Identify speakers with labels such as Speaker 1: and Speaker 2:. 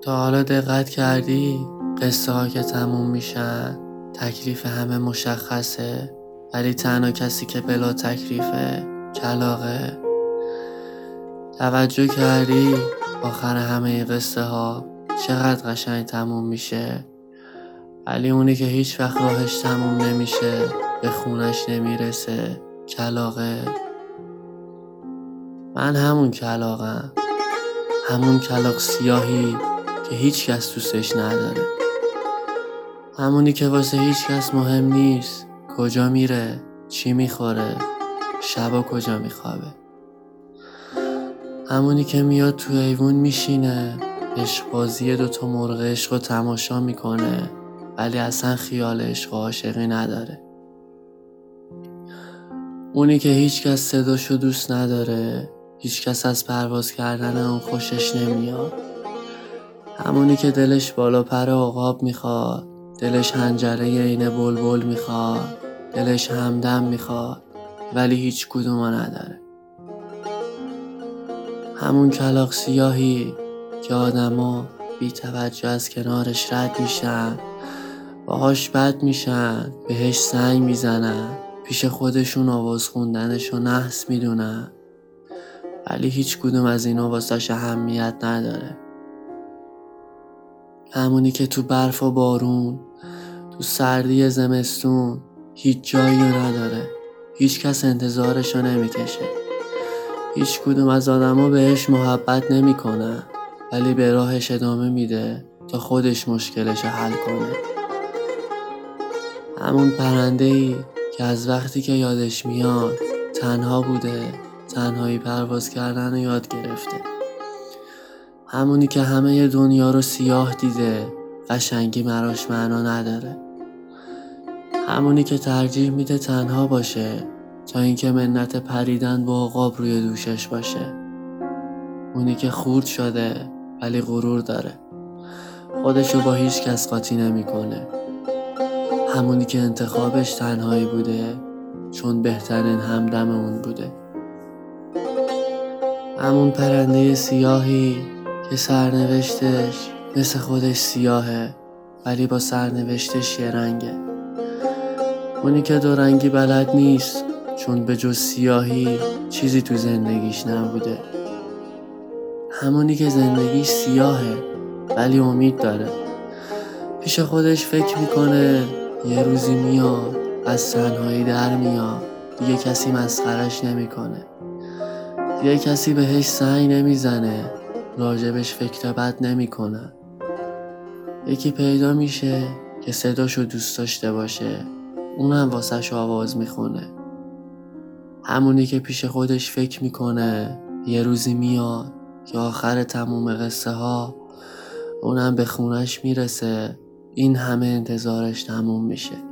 Speaker 1: تا حالا دقت کردی قصه ها که تموم میشن تکلیف همه مشخصه، ولی تنها کسی که بلا تکلیفه کلاغه. توجه کردی آخر همه قصه ها چقدر قشنگ تموم میشه، ولی اونی که هیچ وقت راهش تموم نمیشه به خونش نمیرسه کلاغه. من همون کلاغم، همون کلاغ سیاهی که هیچ کس دوستش نداره، همونی که واسه هیچ کس مهم نیست کجا میره، چی میخوره، شبا کجا میخوابه، همونی که میاد تو ایوون میشینه عشقبازی دوتا مرغ عشق رو تماشا میکنه، ولی اصلا خیال عشق و عاشقی نداره، اونی که هیچ کس صداشو دوست نداره، هیچ کس از پرواز کردن اون خوشش نمیاد، همونی که دلش بالا پر عقاب میخواد، دلش حنجره عین بلبل میخواد، دلش همدم میخواد ولی هیچ کدومو نداره، همون کلاغ سیاهی که آدما بی توجه از کنارش رد میشن، باهاش بد میشن، بهش سنگ میزنن، پیش خودشون آواز خوندنشو نحس میدونن، ولی هیچ کدوم از اینا واسش اهمیت نداره، همونی که تو برف و بارون، تو سردی زمستون هیچ جایی نداره، هیچ کس انتظارشو نمیکشه، هیچ کدوم از آدما بهش محبت نمیکنن، ولی به راهش ادامه میده تا خودش مشکلشو حل کنه، همون پرنده‌ای که از وقتی که یادش میاد تنها بوده، تنهایی پرواز کردن رو یاد گرفته، همونی که همه دنیا رو سیاه دیده، قشنگی براش معنا نداره، همونی که ترجیح میده تنها باشه تا اینکه منت پریدن با عقاب روی دوشش باشه، اونی که خورد شده ولی غرور داره، خودشو با هیچ کس قاطی نمیکنه، همونی که انتخابش تنهایی بوده چون بهترین همدم اون بوده، همون پرنده سیاهی که سرنوشتش مثل خودش سیاهه ولی با سرنوشتش یه رنگه، اونی که دو رنگی بلد نیست چون به جز سیاهی چیزی تو زندگیش نبوده، همونی که زندگیش سیاهه ولی امید داره، پیش خودش فکر میکنه یه روزی میاد از تنهایی در میاد، دیگه کسی مسخرش نمیکنه، دیگه کسی بهش سنگ نمیزنه، راجبش فکر بد نمیکنه، یکی پیدا میشه که صداشو دوست داشته باشه، اونم واسش آواز میخونه، همونی که پیش خودش فکر میکنه یه روزی میاد که آخر تموم قصه ها اونم به خونش میرسه، این همه انتظارش تموم میشه.